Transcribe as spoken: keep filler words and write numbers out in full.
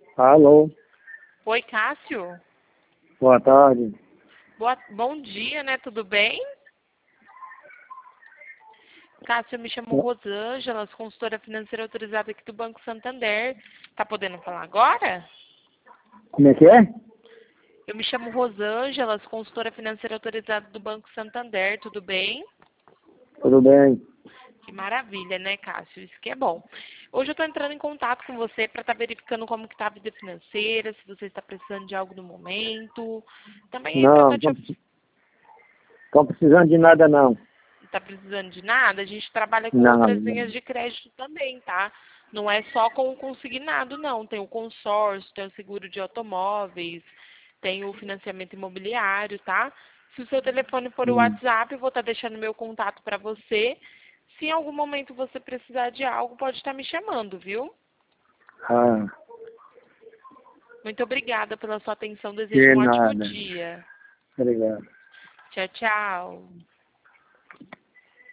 Alô, Oi, Cássio. boa tarde. Boa, bom dia, né? Tudo bem? Cássio, eu me chamo Rosângela, sou consultora financeira autorizada aqui do Banco Santander. Tá podendo falar agora? Como é que é? Eu me chamo Rosângela, sou consultora financeira autorizada do Banco Santander. Tudo bem? Tudo bem? Que maravilha, né, Cássio? Isso que é bom. Hoje eu estou entrando em contato com você para estar verificando como que está a vida financeira, se você está precisando de algo no momento. Também é para Não, estar te não estou precisando de nada não. tá precisando de nada, a gente trabalha com Não, outras não. linhas de crédito também, tá? Não é só com o consignado, não. Tem o consórcio, tem o seguro de automóveis, tem o financiamento imobiliário, tá? Se o seu telefone for o Hum. WhatsApp, eu vou estar deixando meu contato para você. Se em algum momento você precisar de algo, pode estar me chamando, viu? Ah, Muito obrigada pela sua atenção. Desejo de um ótimo nada. dia. Obrigado. Tchau, tchau.